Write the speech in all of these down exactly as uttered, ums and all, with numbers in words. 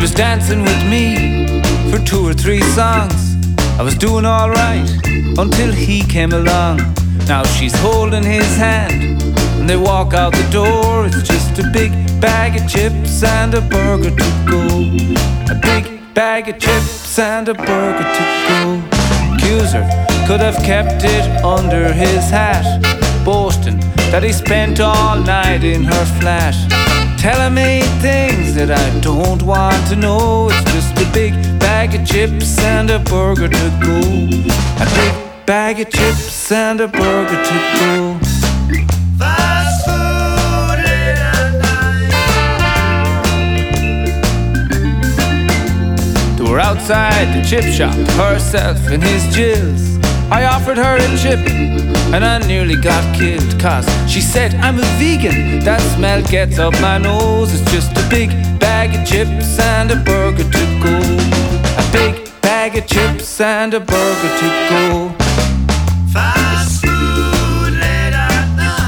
was dancing with me for two or three songs. I was doing alright until he came along. Now she's holding his hand and they walk out the door. It's just a big bag of chips and a burger to go. A big bag of chips and a burger to go. Accuser could have kept it under his hat, boasting that he spent all night in her flat, telling me things that I don't want to know. It's just a big bag of chips and a burger to go. A big bag of chips and a burger to go. Fast food late at night. They were outside the chip shop, herself and his Jills. I offered her a chip and I nearly got killed, cause she said I'm a vegan, that smell gets up my nose. It's just a big bag of chips and a burger to go. A big bag of chips and a burger to go. Fast food late at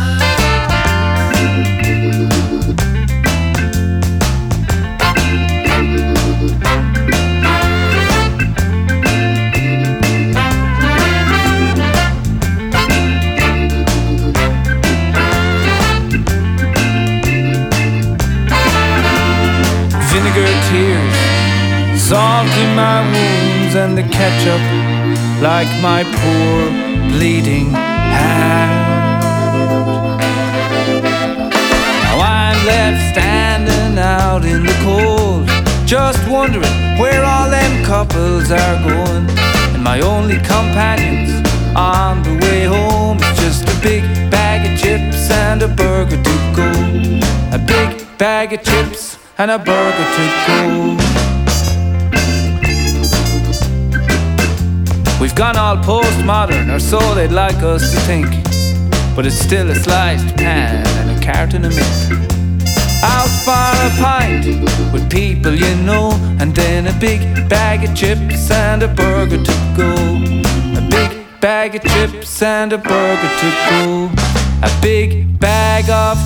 Vinegar tears, salt in my wounds, and the ketchup like my poor bleeding hand. Now I'm left standing out in the cold, just wondering where all them couples are going. And my only companions on the way home is just a big bag of chips and a burger to go. A big bag of chips and a burger to go. We've gone all postmodern, or so they'd like us to think, but it's still a sliced pan and a carton of milk. Out for a pint with people you know, and then a big bag of chips and a burger to go. A big bag of chips and a burger to go. A big bag of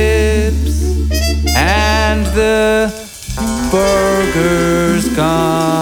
chips and the burger's gone.